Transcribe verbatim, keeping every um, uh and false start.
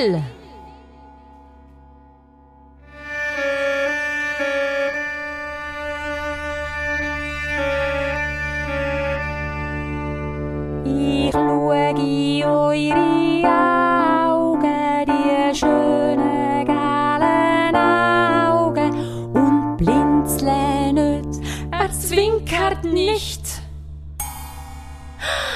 will. Ich schaue in eure Augen, die schönen gelben Augen, und blinzle nicht, er zwinkert nicht.